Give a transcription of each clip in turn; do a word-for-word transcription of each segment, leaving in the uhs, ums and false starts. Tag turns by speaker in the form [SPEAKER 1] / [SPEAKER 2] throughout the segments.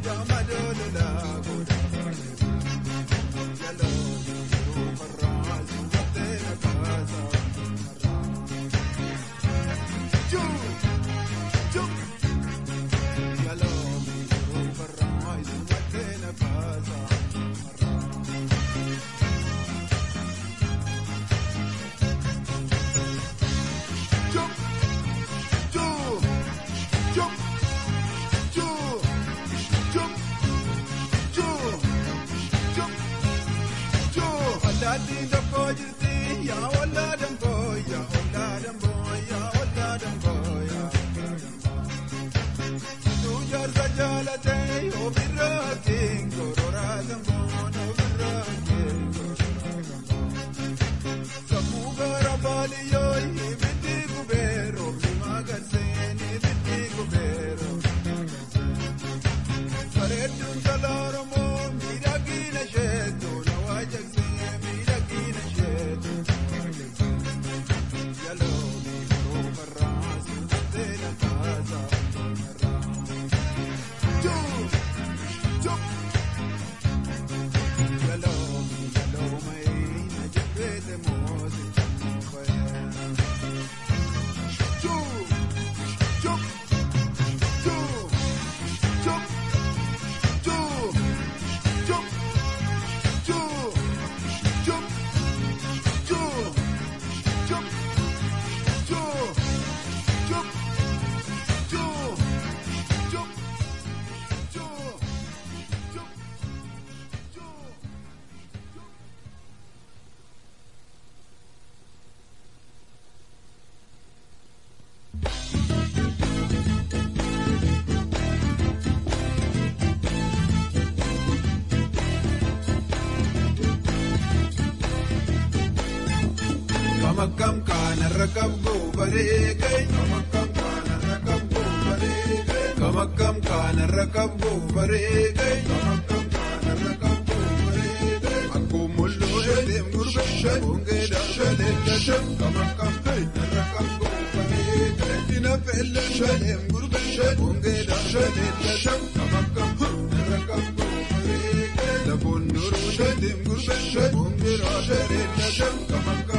[SPEAKER 1] Kamakam kana rakabgo baregay, kamakam kana rakabgo baregay, kamakam kana rakabgo baregay, kamakam kana rakabgo baregay. Ako mulo edem gurbeshay, unge dashale dasham, kamakam kana rakabgo baregay. Ina pelle shalem gurbeshay, unge dashale dasham, kamakam kana rakabgo baregay. Labun nuru edem gurbeshay, unge dashale dasham, kamakam.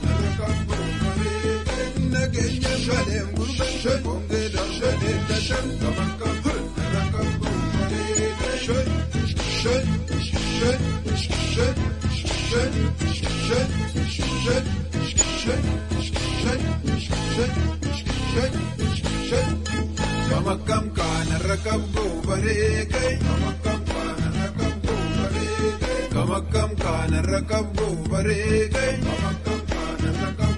[SPEAKER 1] Nagenya shalem gurbeshay, unge dashale dasham, kamakam rakam gurbare. Shay shay shay shay shay shay shay shay shay shay. Kamakam kana rakam gurbare, kamakam kana rakam gurbare, kamakam kana rakam gurbare, kamakam kana rakam.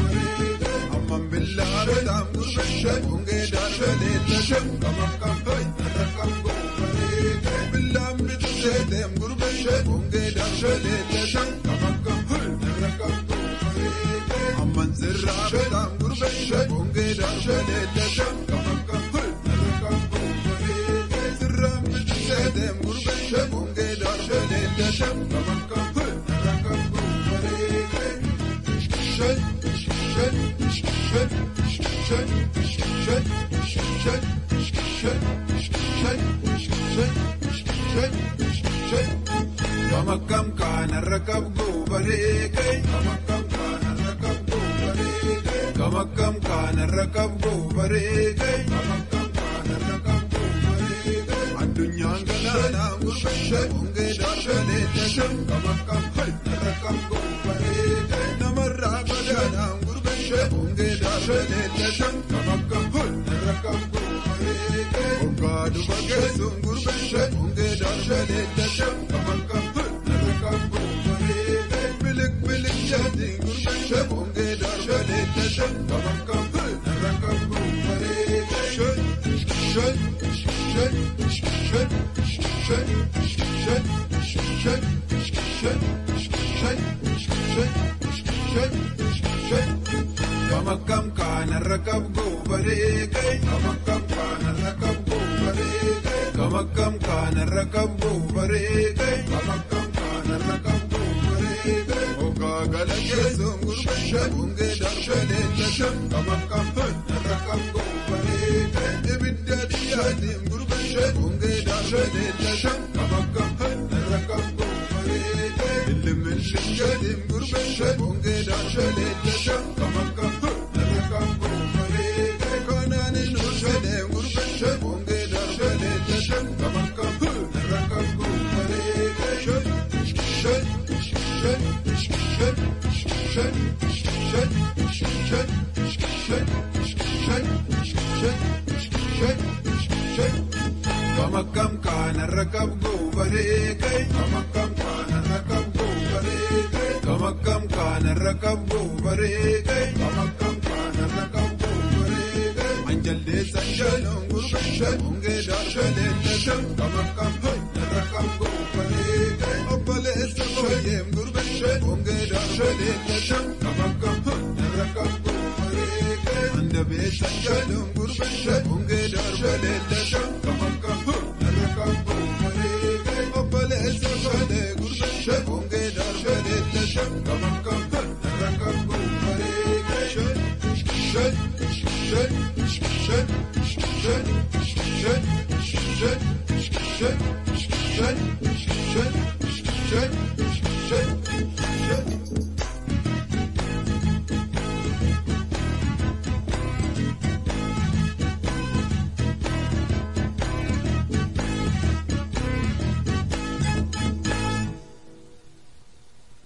[SPEAKER 1] Billaram gurbeshay, unge dashale dasham, kamakam rakam gurbare. Billam bidsedem gurbeshay, unge dashale dasham, kamakam rakam gurbare. Amman zirram gurbeshay, unge dashale dasham, kamakam rakam gurbare. Zirram bidsedem gurbeshay, unge dashale dasham, kamakam rakam gurbare. Shay shay shay shay shay shay shay shay shay. Kamakam kana rakab gubare, kamakam kana rakab gubare, kamakam kana rakab gubare, kamakam kana rakab gubare. Adunya galana gurbeshay, unge dashale dasham, kamakam rakab gubare. Namarra badana gurbeshay, unge dashale dasham, kamakam rakab gubare. Ogadu bagesum gurbeshay, unge dashale dasham, kamakam rakab gubare. Bilik bilik jadi gurbeshay, unge dashale dasham, kamakam rakab gubare. Shay shay shay shay shay shay shay shay shay shay shay. Kamakam kana rakab gubare, kamakam kana rakab gubare, kamakam kana rakab gubare, kamakam kana rakab gubare. Oga galakesum gurbeshay, unge dashale dasham, kamakam rakab gubare. Ebidda diyadim gurbeshay. شد ونقيد شد اللشم كمكم نركب قوبريك اللي من شنجد قرب شد ونقيد شد اللشم كمكم نركب قوبريك كونان نرشد قرب شد ونقيد شد اللشم كمكم نركب قوبريك شد شد شد شد شد شد شد شد كمكم كان الركب قوبريكي كمكم كان الركب قوبريكي كمكم كان الركب قوبريكي كمكم كان الركب قوبريكي انجل دي سنجل قرب الشد ونقدر شد النشم كمكم الركب قوبريكي أبل استقيم قرب الشد ونقدر شد النشم كمكم الركب قوبريكي عند بيت سنجل قرب الشد ونقدر شد النشم كمكم الركب قوبريكي أبل استقيم قرب الشد ونقدر شد النشم كمكم الركب قوبريكي شد شد شد شد شد شد شد شد شد شد شد